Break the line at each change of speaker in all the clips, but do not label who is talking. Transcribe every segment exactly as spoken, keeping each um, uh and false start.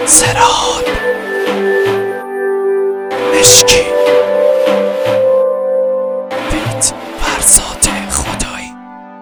سراب مشکی بیت فرزاد خدایی.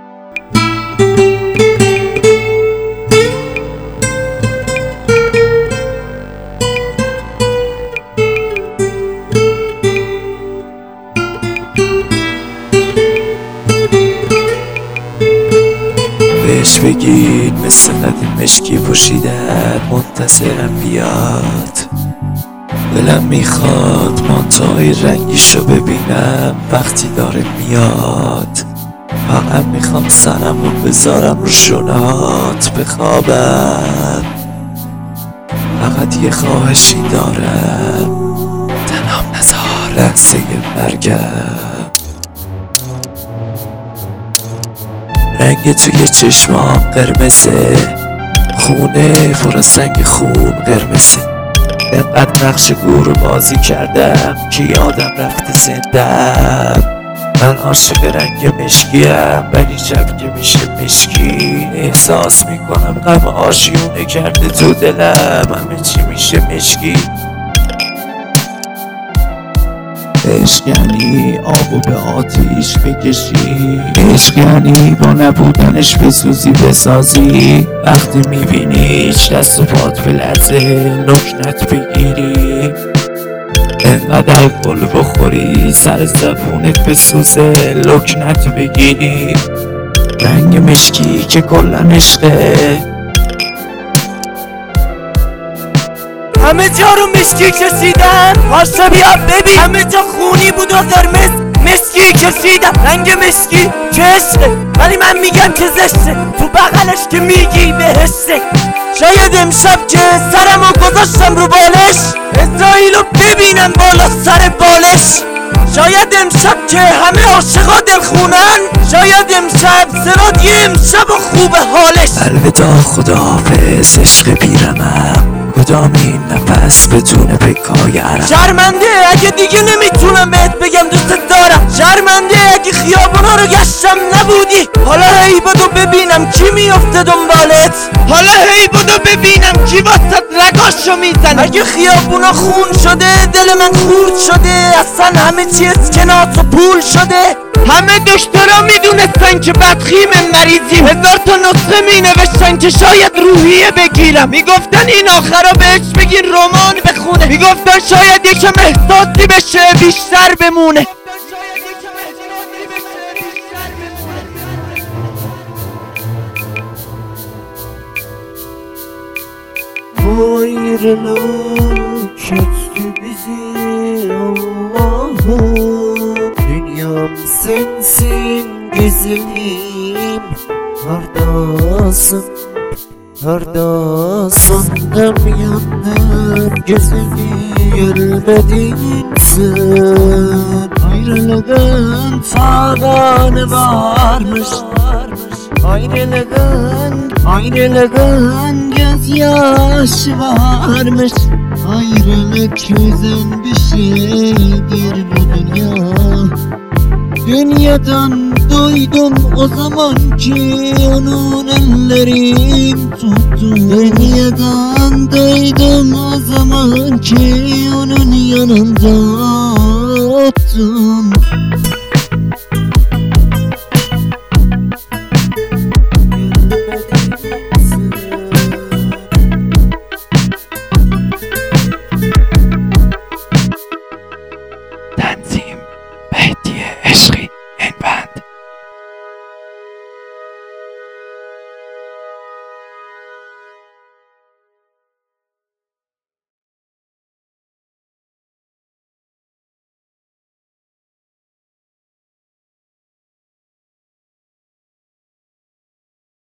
بهش بگید مثل قدیم مشکی پوشیدن منتظرم بیاد. دلم میخواد مانتوهای رنگیشو ببینم وقتی داره میاد. فقط میخوام سرم رو بذارم رو شونات بخوابم. فقط یه خواهشی دارم، تنام نزار لحظه مرگم. رنگ توی چشمام قرمزه، خونه پر از رنگ خون قرمزه. انقدر نقش گور بازی کردم که یادم رفته زندم. من عاشق رنگ مشکیم، ولی شب که میشه مشکین احساس میکنم غم آشیونه کرده تو دلم. همه چی میشه مشکی. عشق یعنی آبو به آتیش بکشی، عشق یعنی با نبودنش بسوزی بسازی. وقتی میبینیش دست و پات بلرزه لکنت بگیری. انقدر گل بخوری سر زبونت بسوزه لکنت بگیری. رنگ مشکی که کلن عشقه، همه جا رو مشکی کشیدن. پاشا بیا ببین همه جا خونی بود و قرمز مشکی کشیدن. رنگ مشکی که عشقه، ولی من میگم که زشته. تو بغلش که میگی بهشته. شاید امشب که سرمو گذاشتم رو بالش اسرائیلو ببینم بالا سر بالش. شاید امشب که همه عاشقا دلخونن، شاید امشب سراد یه امشب و خوب حالش. الوداع خداحافظ عشق پیرمم، کدام این نفس بدون پکای عرب. شرمنده اگه دیگه نمیتونم بهت بگم دوست دارم. شرمنده اگه خیابونا رو گشتم نبودی. حالا هی بدو ببینم کی میفته دنبالت. حالا هی بدو ببینم کی واسط رگاشو میزن. اگه خیابونا خون شده دل من خورد شده. اصلا همه چی اسکناس و پول شده. همه دکترا میدونستن که بدخیم مریضیم. هزار تا نسخه مینوشتن که شاید روحیه بگیرم. میگفتن این آخرا بهش بگین رمان بخونه. میگفتن شاید یکم احساسی بشه بیشتر بمونه.
Ayrılık bizi Allah'ım. Dünyam sensin güzelim. Neredesin, neredesin? Yandım yandım gözümü görmedin sen. Ayrılığın tavanı varmış. Ayrılığın, ayrılığın gözyaşı varmış. Ayrılık çözen bir şeydir bu dünya. Dünyadan duydum o zaman ki onun ellerim tuttu. Dünyadan duydum o zaman ki onun yanında ottum.